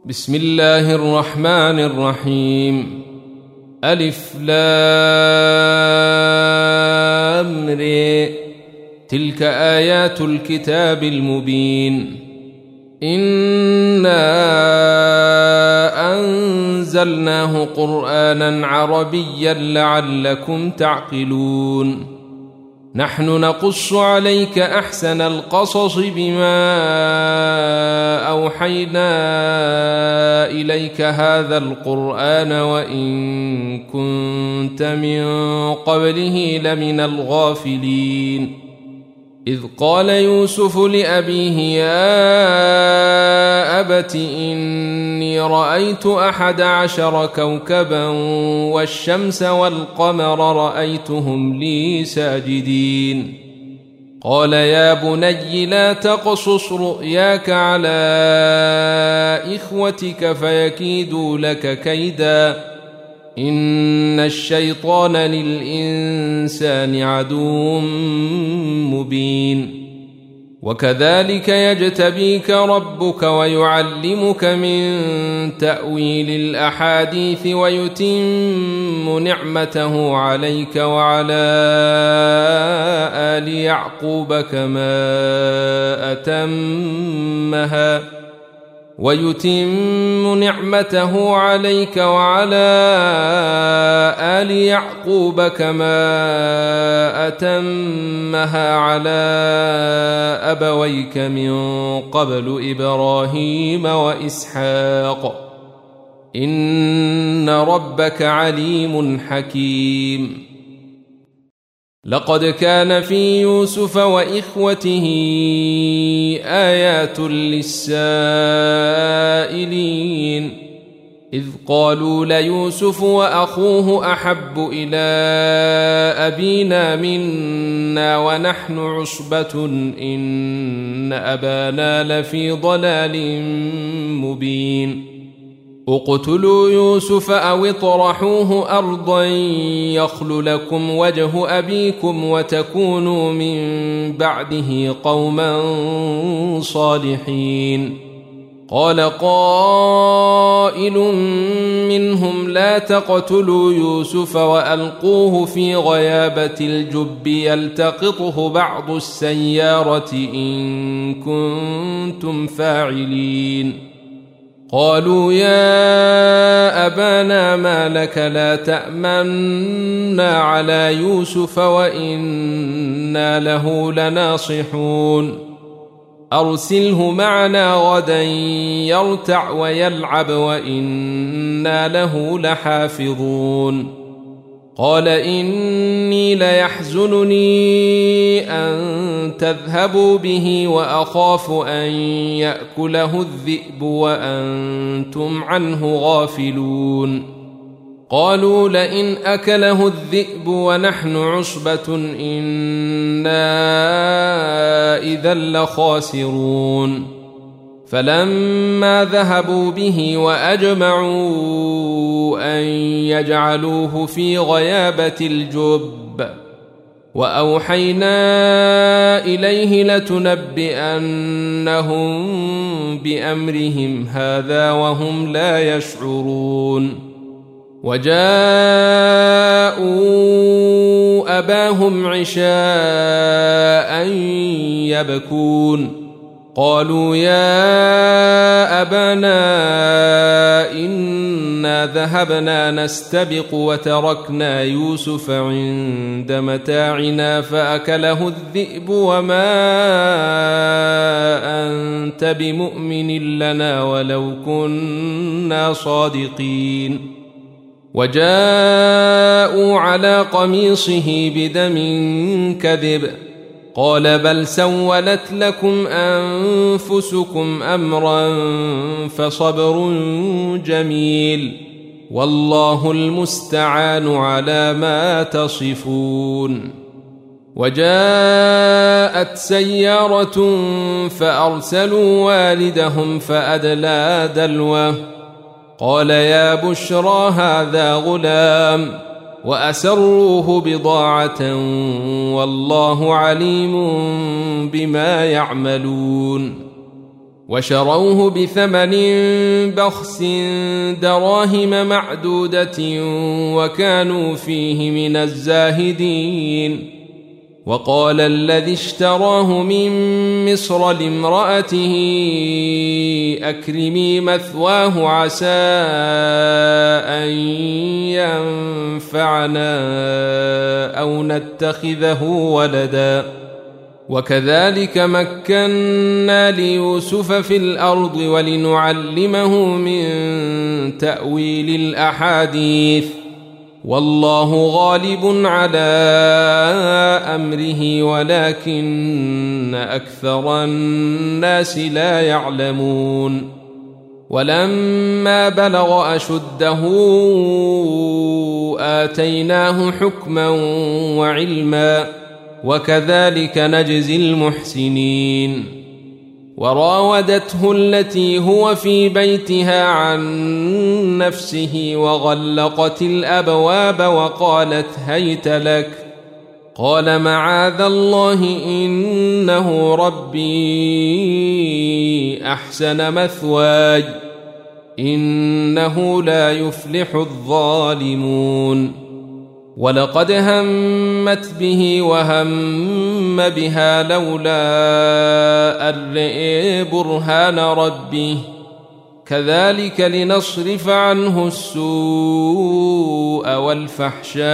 بسم الله الرحمن الرحيم. ألف لام ر. تلك آيات الكتاب المبين. إنا أنزلناه قرآنا عربيا لعلكم تعقلون. نحن نقص عليك أحسن القصص بما أوحينا إليك هذا القرآن وإن كنت من قبله لمن الغافلين. إذ قال يوسف لأبيه يا أبت إني رأيت 11 كوكبا والشمس والقمر رأيتهم لي ساجدين. قال يا بني لا تقصص رؤياك على إخوتك فيكيدوا لك كيدا إن الشيطان للإنسان عدو مبين. وكذلك يجتبيك ربك ويعلمك من تأويل الأحاديث ويتم نعمته عليك وعلى آل يعقوب كما أتمها على أبويك من قبل إبراهيم وإسحاق إن ربك عليم حكيم. لقد كان في يوسف وإخوته آيات للسائلين إذ قالوا ليوسف وأخوه أحب إلى أبينا منا ونحن عصبة إن أبانا لفي ضلال مبين. اقتلوا يوسف أو اطرحوه أرضا يخل لكم وجه أبيكم وتكونوا من بعده قوما صالحين. قال قائل منهم لا تقتلوا يوسف وألقوه في غيابة الجب يلتقطه بعض السيارة إن كنتم فاعلين. قالوا يا أبانا ما لك لا تأمنا على يوسف وإنا له لناصحون. أرسله معنا غدا يرتع ويلعب وإنا له لحافظون. قال إني ليحزنني أن تذهبوا به وأخاف أن يأكله الذئب وأنتم عنه غافلون. قالوا لئن أكله الذئب ونحن عصبة إنا إذا لخاسرون. فلما ذهبوا به وأجمعوا أن يجعلوه في غيابة الجب وأوحينا إليه لتنبئنهم بأمرهم هذا وهم لا يشعرون. وجاءوا أباهم عشاء يبكون. قالوا يا أبانا إنا ذهبنا نستبق وتركنا يوسف عند متاعنا فأكله الذئب وما أنت بمؤمن لنا ولو كنا صادقين. وجاءوا على قميصه بدم كذب. قال بل سولت لكم أنفسكم أمرا فصبر جميل والله المستعان على ما تصفون. وجاءت سيارة فأرسلوا والدهم فأدلى دلوه. قال يا بشرى هذا غلام وأسروه بضاعة والله عليم بما يعملون. وشروه بثمن بخس دراهم معدودة وكانوا فيه من الزاهدين. وقال الذي اشتراه من مصر لامرأته أكرمي مثواه عسى أن ينفعنا أو نتخذه ولدا. وكذلك مكنا ليوسف في الأرض ولنعلمه من تأويل الأحاديث والله غالب على أمره ولكن أكثر الناس لا يعلمون. ولما بلغ أشده آتيناه حكما وعلما وكذلك نجزي المحسنين. وراودته التي هو في بيتها عن نفسه وغلقت الأبواب وقالت هيت لك قال معاذ الله إنه ربي أحسن مثواي إنه لا يفلح الظالمون. ولقد همت به وهم بها لولا أن رأى برهان ربه كذلك لنصرف عنه السوء والفحشاء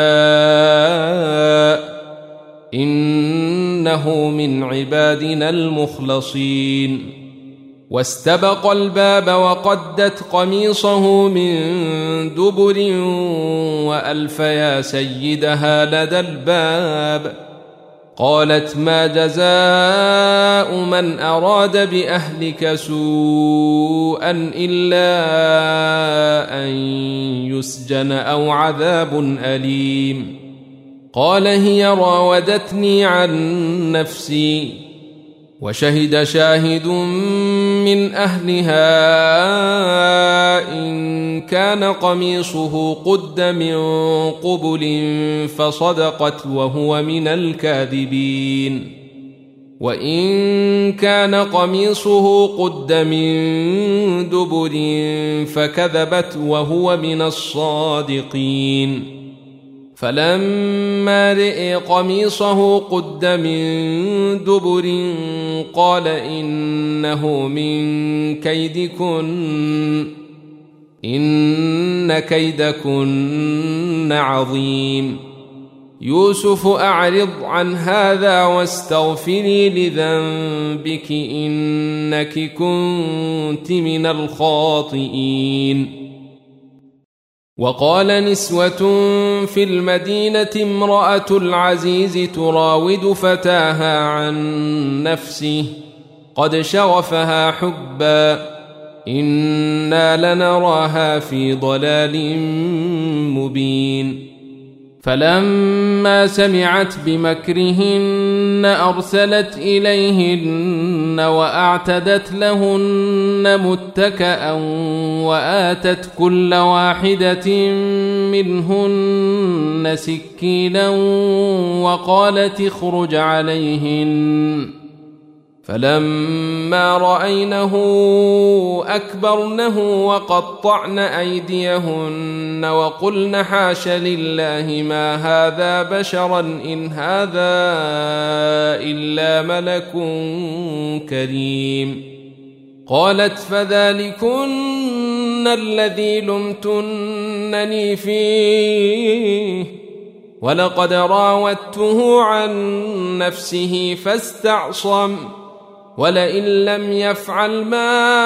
إنه من عبادنا المخلصين. واستبق الباب وقدت قميصه من دبر وألف يا سيدها لدى الباب. قالت ما جزاء من أراد بأهلك سوءا إلا أن يسجن أو عذاب أليم. قال هي راودتني عن نفسي. وشهد شاهد من أهلها إن كان قميصه قد من قبل فصدقت وهو من الكاذبين. وإن كان قميصه قد من دبر فكذبت وهو من الصادقين. فلما رأى قميصه قد من دبر قال إنه من كيدكن إن كيدكن عظيم. يوسف أعرض عن هذا واستغفري لذنبك إنك كنت من الخاطئين. وقال نسوة في المدينة امرأة العزيز تراود فتاها عن نفسه قد شغفها حبا إنا لنراها في ضلال مبين. فلما سمعت بمكرهن أرسلت إليهن وأعتدت لهن متكأ وآتت كل واحدة منهن سكينا وقالت اخرج عليهن. فلما رأينه أكبرنه وقطعن أيديهن وقلن حاش لله ما هذا بشرا إن هذا إلا ملك كريم. قالت فذلكن الذي لمتنني فيه ولقد راودته عن نفسه فاستعصم ولئن لم يفعل ما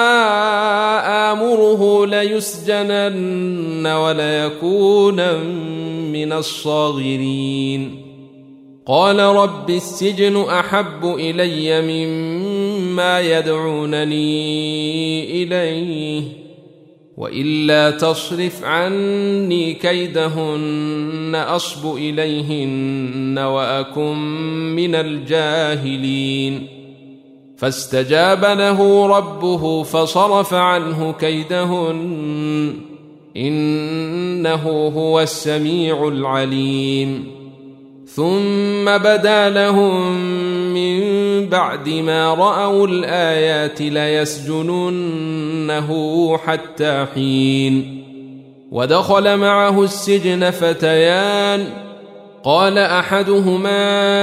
آمره ليسجنن وليكون من الصاغرين. قال رب السجن أحب إلي مما يدعونني إليه وإلا تصرف عني كيدهن أصب إليهن وأكن من الجاهلين. فاستجاب له ربه فصرف عنه كيدهن إنه هو السميع العليم. ثم بدا لهم من بعد ما رأوا الآيات ليسجننه حتى حين. ودخل معه السجن فتيان، قال أحدهما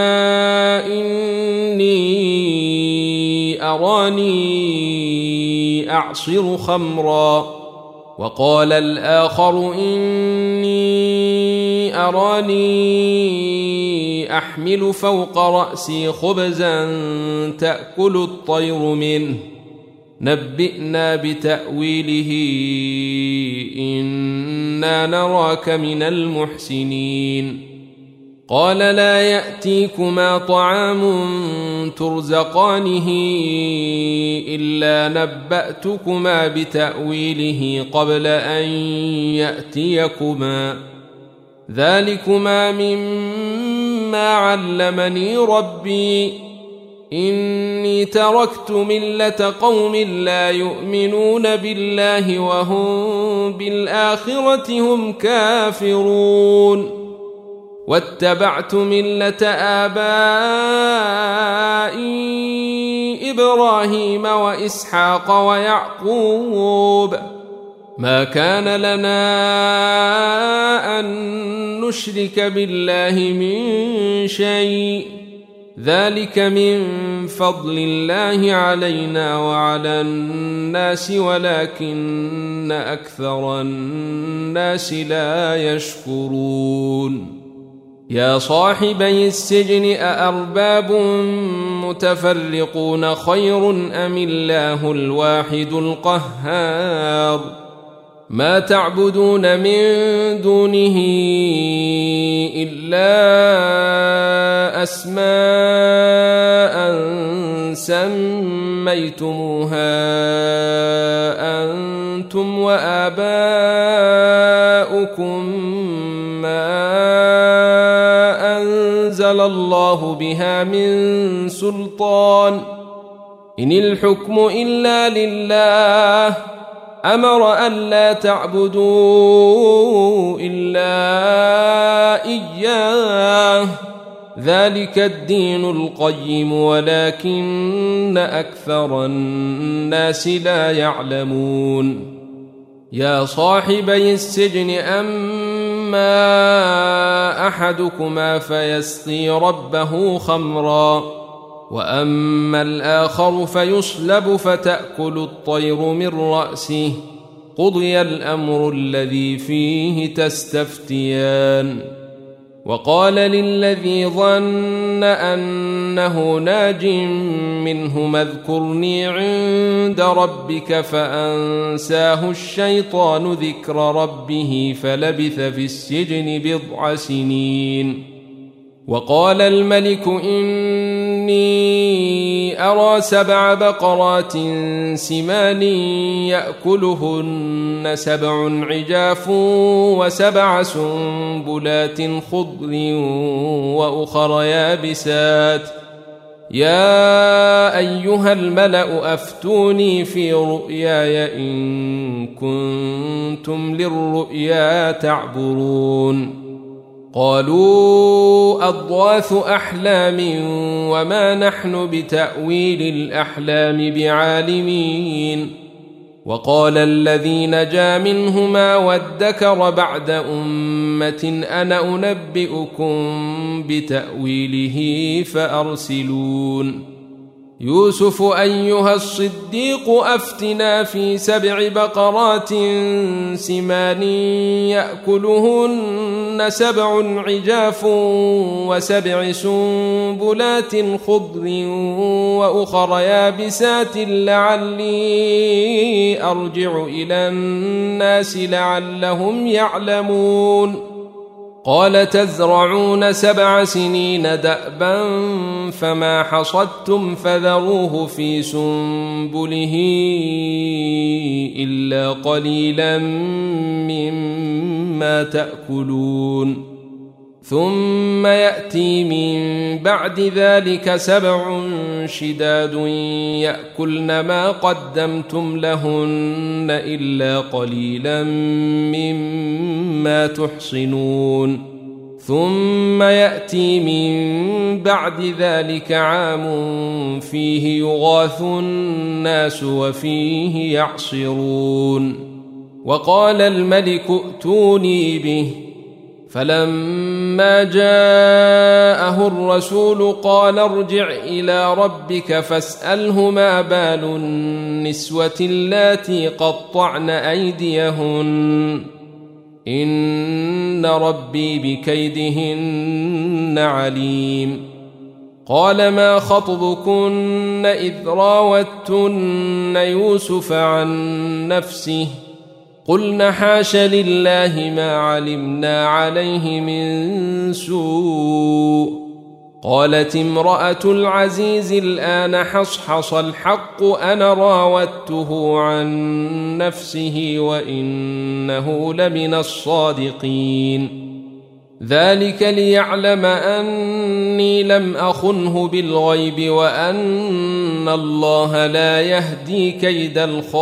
إني أراني أعصر خمرا، وقال الآخر إني أراني أحمل فوق رأسي خبزا تأكل الطير منه، نبئنا بتأويله إنا نراك من المحسنين. قال لا يأتيكما طعام ترزقانه إلا نبأتكما بتأويله قبل أن يأتيكما، ذلكما مما علمني ربي، إني تركت ملة قوم لا يؤمنون بالله وهم بالآخرة هم كافرون، واتبعت ملة آبائي إبراهيم وإسحاق ويعقوب، ما كان لنا أن نشرك بالله من شيء، ذلك من فضل الله علينا وعلى الناس ولكن أكثر الناس لا يشكرون. يا صاحبي السجن أأرباب متفرقون خير أم الله الواحد القهار؟ ما تعبدون من دونه إلا أسماء سميتموها أنتم وآباؤكم ما أنزل الله بها من سلطان، إن الحكم إلا لله، أمر ألا تعبدوا إلا إياه، ذلك الدين القيم ولكن أكثر الناس لا يعلمون. يا صاحبي السجن أما أحدكما فيسقي ربه خمرا، وأما الآخر فيصلب فتأكل الطير من رأسه، قضي الأمر الذي فيه تستفتيان. وقال للذي ظن أنه ناج منهما اذكرني عند ربك فأنساه الشيطان ذكر ربه فلبث في السجن بضع سنين. وقال الملك إني أرى 7 بقرات سمان يأكلهن 7 عجاف و7 سنبلات خضر وأخر يابسات، يا أيها الملأ أفتوني في رؤياي إن كنتم للرؤيا تعبرون. قالوا أضغاث أحلام وما نحن بتأويل الأحلام بعالمين. وقال الذي نجا منهما وادكر بعد أمة أنا أنبئكم بتأويله فأرسلون. يوسف أيها الصديق أفتنا في 7 بقرات سمان يأكلهن 7 عجاف و7 سنبلات خضر وأخر يابسات لعلي أرجع إلى الناس لعلهم يعلمون. قال تزرعون 7 سنين دأبا فما حصدتم فذروه في سنبله إلا قليلا مما تأكلون. ثم يأتي من بعد ذلك 7 شداد يأكلن ما قدمتم لهن إلا قليلا مما تحصنون. ثم يأتي من بعد ذلك عام فيه يغاث الناس وفيه يعصرون. وقال الملك ائتوني به، فلما جاءه الرسول قال ارجع إلى ربك فاسأله ما بال النسوة اللاتي قطعن أيديهن إن ربي بكيدهن عليم. قال ما خطبكن إذ راوتن يوسف عن نفسه قلن حاش لله ما علمنا عليه من سوء. قالت امرأة العزيز الآن حصحص الحق أنا راودته عن نفسه وإنه لمن الصادقين. ذلك ليعلم أني لم أخنه بالغيب وأن الله لا يهدي كيد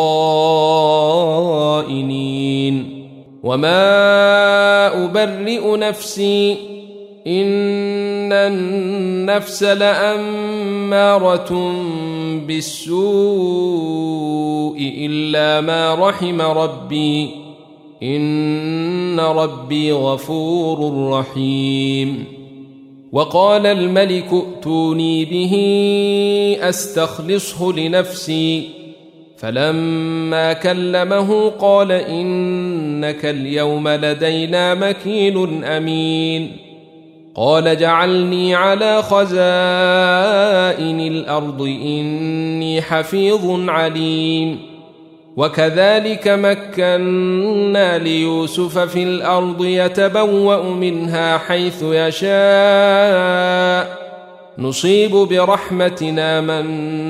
الخائنين. وما أبرئ نفسي إن النفس لأمارة بالسوء إلا ما رحم ربي إن ربي غفور رحيم. وقال الملك ائتوني به أستخلصه لنفسي، فلما كلمه قال إنك اليوم لدينا مكين أمين. قال جعلني على خزائن الأرض إني حفيظ عليم. وكذلك مكنا ليوسف في الأرض يتبوأ منها حيث يشاء نصيب برحمتنا من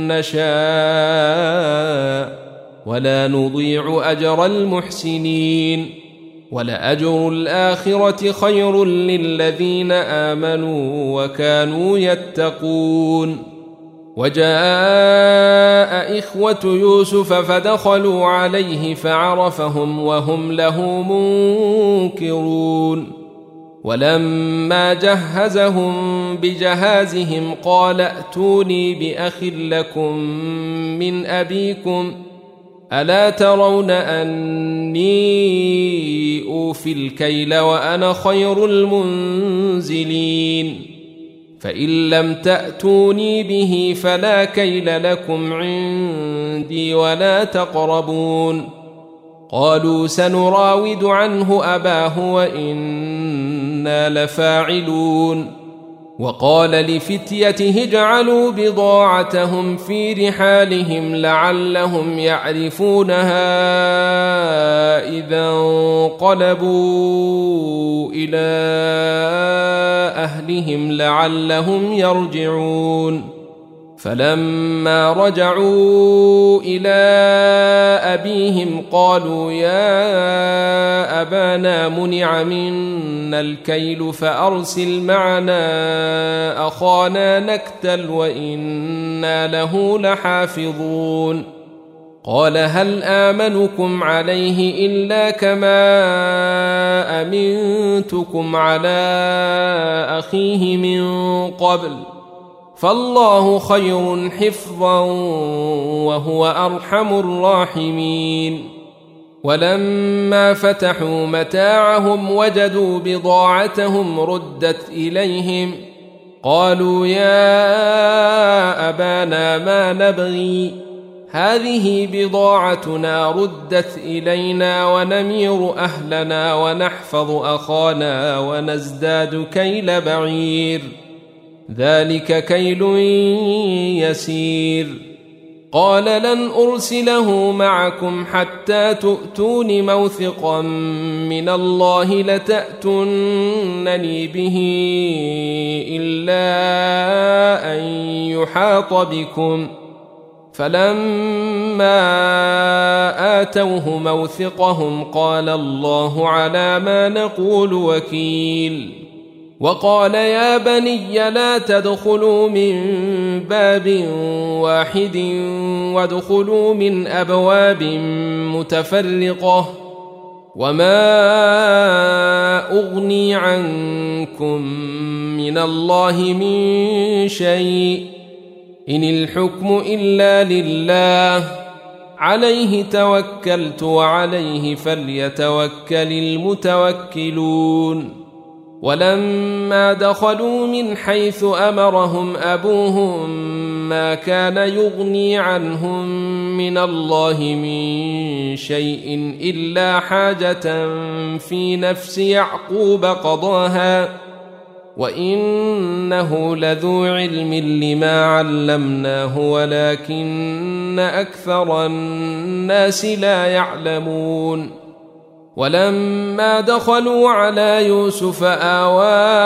نشاء ولا نضيع أجر المحسنين. ولأجر الآخرة خير للذين آمنوا وكانوا يتقون. وجاء إخوة يوسف فدخلوا عليه فعرفهم وهم له منكرون. ولما جهزهم بجهازهم قال ائتوني بأخ لكم من أبيكم ألا ترون أني أوفي الكيل وأنا خير المنزلين. فإن لم تأتوني به فلا كيل لكم عندي ولا تقربون. قالوا سنراود عنه أباه وإنا لفاعلون. وقال لفتيته اجعلوا بضاعتهم في رحالهم لعلهم يعرفونها إذا انقلبوا إلى أهلهم لعلهم يرجعون. فلما رجعوا إلى أبيهم قالوا يا أبانا منع منا الكيل فأرسل معنا أخانا نكتل وإنا له لحافظون. قال هل آمنكم عليه إلا كما أمنتكم على أخيه من قبل فالله خير حفظا وهو أرحم الراحمين. ولما فتحوا متاعهم وجدوا بضاعتهم ردت إليهم قالوا يا أبانا ما نبغي هذه بضاعتنا ردت إلينا ونمير أهلنا ونحفظ أخانا ونزداد كيل بعير ذلك كيل يسير. قال لن أرسله معكم حتى تؤتون موثقا من الله لتأتونني به إلا أن يحاط بكم. فلما آتوه موثقهم قال الله على ما نقول وكيل. وقال يا بني لا تدخلوا من باب واحد وادخلوا من أبواب متفرقة وما أغني عنكم من الله من شيء إن الحكم إلا لله عليه توكلت وعليه فليتوكل المتوكلون ولما دخلوا من حيث أمرهم أبوهم ما كان يغني عنهم من الله من شيء إلا حاجة في نفس يعقوب قضاها وإنه لذو علم لما علمناه ولكن أكثر الناس لا يعلمون ولما دخلوا على يوسف آوى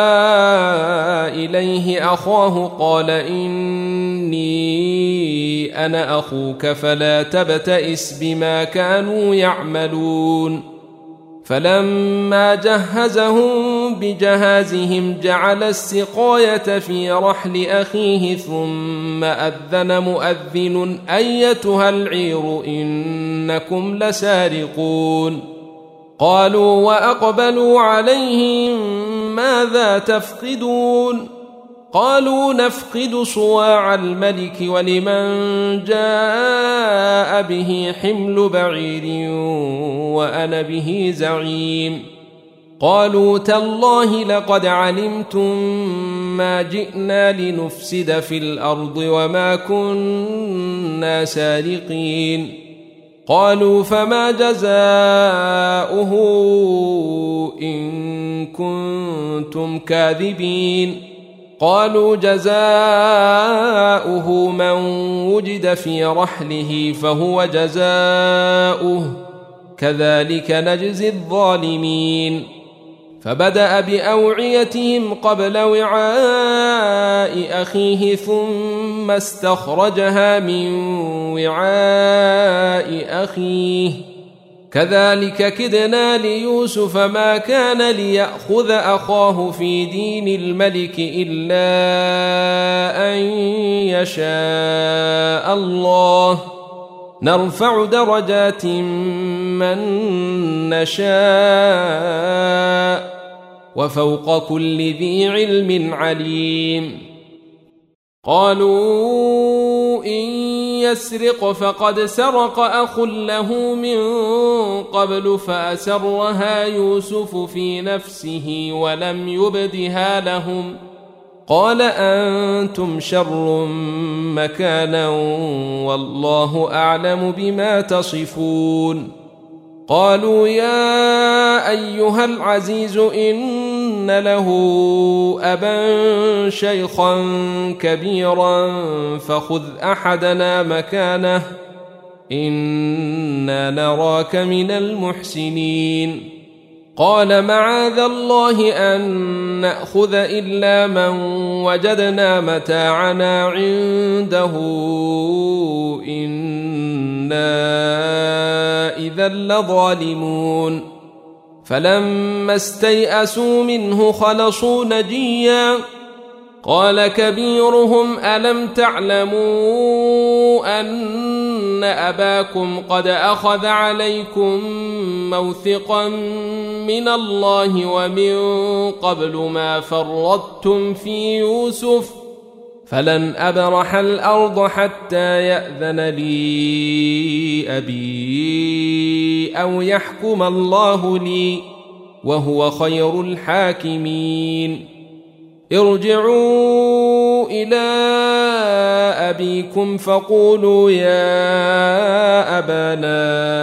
إليه أخاه قال إني أنا أخوك فلا تبتئس بما كانوا يعملون فلما جهزهم بجهازهم جعل السقاية في رحل أخيه ثم أذن مؤذن أيتها العير إنكم لسارقون قالوا وأقبلوا عليهم ماذا تفقدون قالوا نفقد صواع الملك ولمن جاء به حمل بعير وأنا به زعيم قالوا تالله لقد علمتم ما جئنا لنفسد في الأرض وما كنا سارقين قالوا فما جزاؤه إن كنتم كاذبين قالوا جزاؤه من وجد في رحله فهو جزاؤه كذلك نجزي الظالمين فبدأ بأوعيتهم قبل وعاء أخيه ثم استخرجها من وعاء أخيه كذلك كدنا ليوسف ما كان ليأخذ أخاه في دين الملك إلا أن يشاء الله نرفع درجات من نشاء وفوق كل ذي علم عليم قالوا إن يسرق فقد سرق أخ له من قبل فأسرها يوسف في نفسه ولم يبدها لهم قال أنتم شر مكانا والله أعلم بما تصفون قالوا يا أيها العزيز إن له أبا شيخا كبيرا فخذ أحدنا مكانه إنا نراك من المحسنين قال معاذ الله أن نأخذ إلا من وجدنا متاعنا عنده إنا إذا لظالمون فلما استيئسوا منه خلصوا نجيا قال كبيرهم ألم تعلموا أن أباكم قد أخذ عليكم موثقا من الله ومن قبل ما فرطتم في يوسف فلن أبرح الأرض حتى يأذن لي أبي أو يحكم الله لي وهو خير الحاكمين ارجعوا إلى أبيكم فقولوا يا أبانا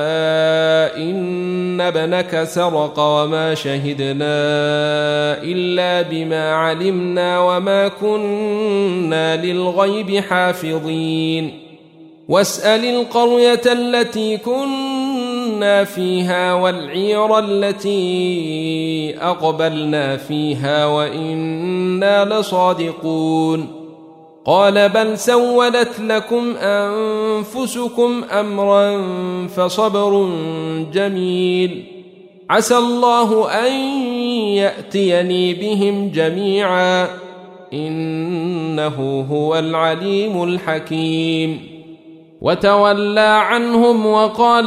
إن ابنك سرق وما شهدنا إلا بما علمنا وما كنا للغيب حافظين واسأل القرية التي كنا فيها والعير التي أقبلنا فيها وإنا لصادقون قال بل سولت لكم أنفسكم أمرا فصبر جميل عسى الله أن يأتيني بهم جميعا إنه هو العليم الحكيم وتولى عنهم وقال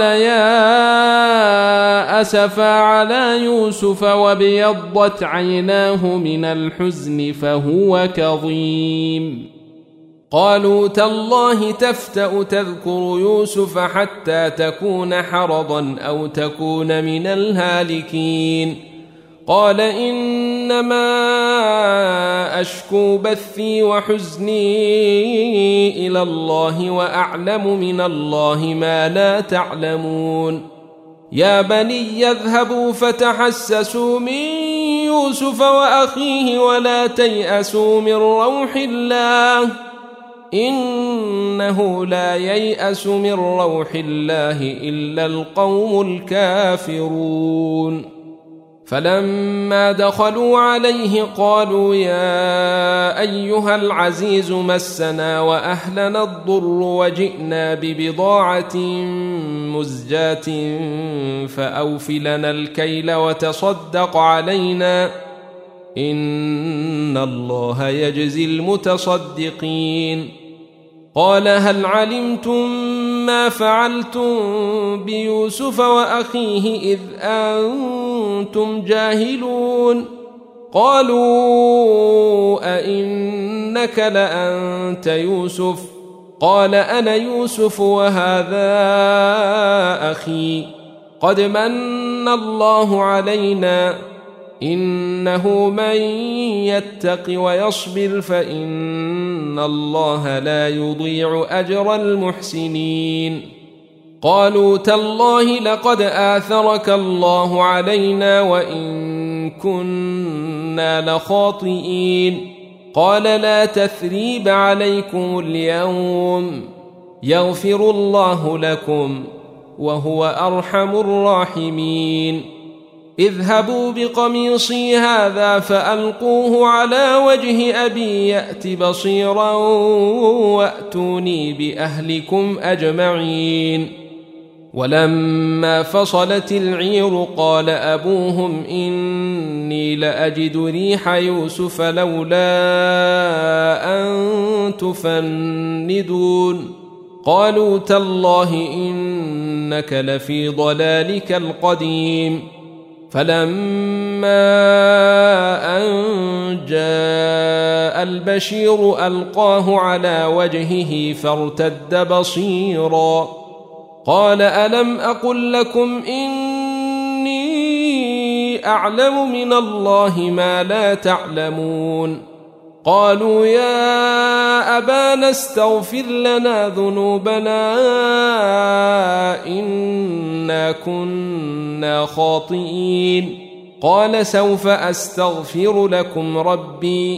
يا أسفا على يوسف وابيضت عيناه من الحزن فهو كظيم. قالوا تالله تفتأ تذكر يوسف حتى تكون حرضا أو تكون من الهالكين. قال إنما أشكو بثي وحزني إلى الله وأعلم من الله ما لا تعلمون. يا بني يذهبوا فتحسسوا من يوسف وأخيه ولا تيأسوا من روح الله إنه لا ييأس من روح الله إلا القوم الكافرون. فلما دخلوا عليه قالوا يا أيها العزيز مسنا وأهلنا الضر وجئنا ببضاعة مزجاة فأوف لنا الكيل وتصدق علينا إن الله يجزي المتصدقين. قال هل علمتم ما فعلتم بيوسف وأخيه إذ أنتم جاهلون؟ قالوا أئنك لأنت يوسف؟ قال أنا يوسف وهذا أخي قد من الله علينا إنه من يتق ويصبر فإن الله لا يضيع أجر المحسنين. قالوا تالله لقد آثرك الله علينا وإن كنا لخاطئين. قال لا تثريب عليكم اليوم يغفر الله لكم وهو أرحم الراحمين. اذهبوا بقميصي هذا فألقوه على وجه أبي يأت بصيرا وأتوني بأهلكم أجمعين. ولما فصلت العير قال أبوهم إني لأجد ريح يوسف لولا أن تفندون. قالوا تالله إنك لفي ضلالك القديم. فلما أن جاء البشير ألقاه على وجهه فارتد بصيرا قال ألم أقل لكم إني أعلم من الله ما لا تعلمون؟ قالوا يا أبانا استغفر لنا ذنوبنا إنا كنا خاطئين. قال سوف أستغفر لكم ربي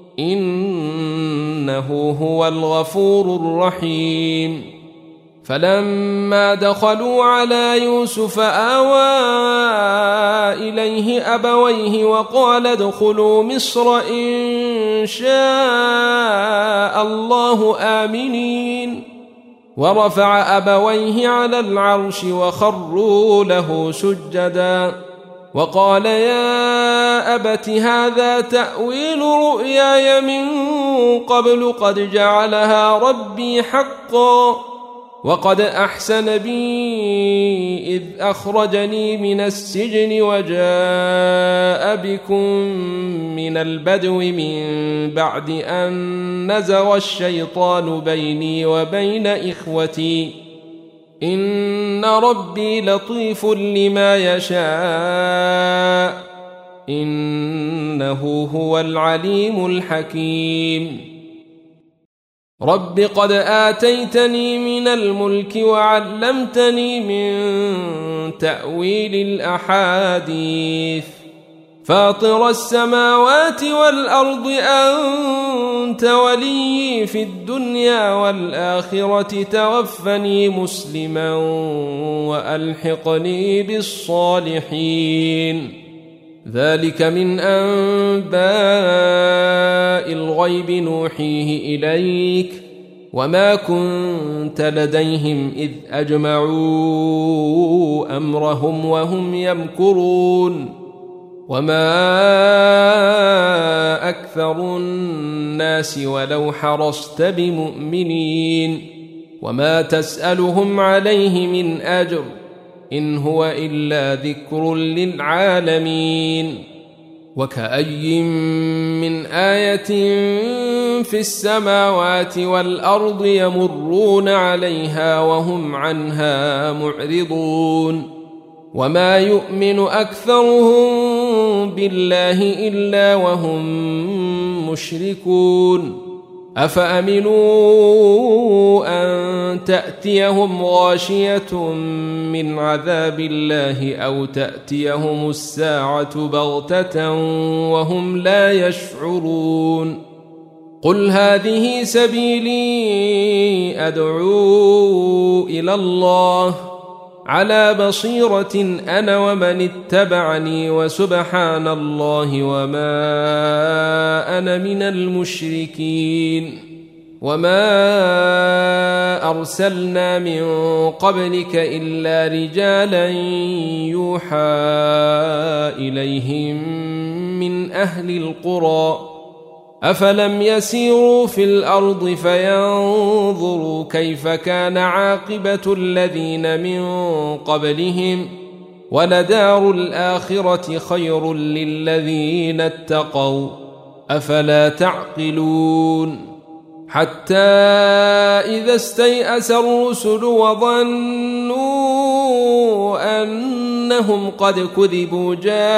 إنه هو الغفور الرحيم. فلما دخلوا على يوسف آوى إليه أبويه وقال ادخلوا مصر إن شاء الله آمنين. ورفع أبويه على العرش وخروا له سجدا وقال يا أبت هذا تأويل رؤياي من قبل قد جعلها ربي حقا وقد أحسن بي إذ أخرجني من السجن وجاء بكم من البدو من بعد أن نزغ الشيطان بيني وبين إخوتي إن ربي لطيف لما يشاء إنه هو العليم الحكيم. رب قد آتيتني من الملك وعلمتني من تأويل الأحاديث فاطر السماوات والأرض أنت ولي في الدنيا والآخرة توفني مسلما وألحقني بالصالحين. ذلك من أنباء الغيب نوحيه إليك وما كنت لديهم إذ أجمعوا أمرهم وهم يمكرون وما أكثر الناس ولو حرصت بمؤمنين وما تسألهم عليه من أجر إن هو إلا ذكر للعالمين. وكأي من آية في السماوات والأرض يمرون عليها وهم عنها معرضون وما يؤمن أكثرهم بالله إلا وهم مشركون. أفأمنوا أن تأتيهم غاشية من عذاب الله أو تأتيهم الساعة بغتة وهم لا يشعرون. قل هذه سبيلي أدعو إلى الله على بصيرة أنا ومن اتبعني وسبحان الله وما أنا من المشركين. وما أرسلنا من قبلك إلا رجالا يوحى إليهم من أهل القرى أفلم يسيروا في الأرض فينظروا كيف كان عاقبة الذين من قبلهم ولدار الآخرة خير للذين اتقوا أفلا تعقلون. حتى إذا استيأس الرسل وظنوا أنهم قد كذبوا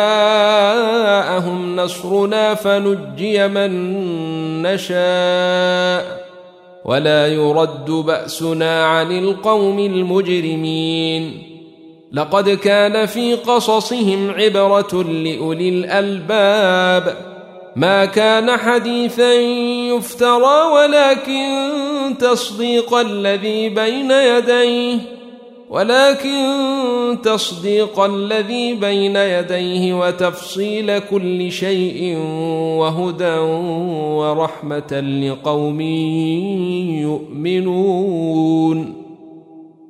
جاءهم نصرنا فنجي من نشاء ولا يرد بأسنا عن القوم المجرمين. لقد كان في قصصهم عبرة لأولي الألباب ما كان حديثا يفترى ولكن تصديق الذي بين يديه وتفصيل كل شيء وهدى ورحمة لقوم يؤمنون.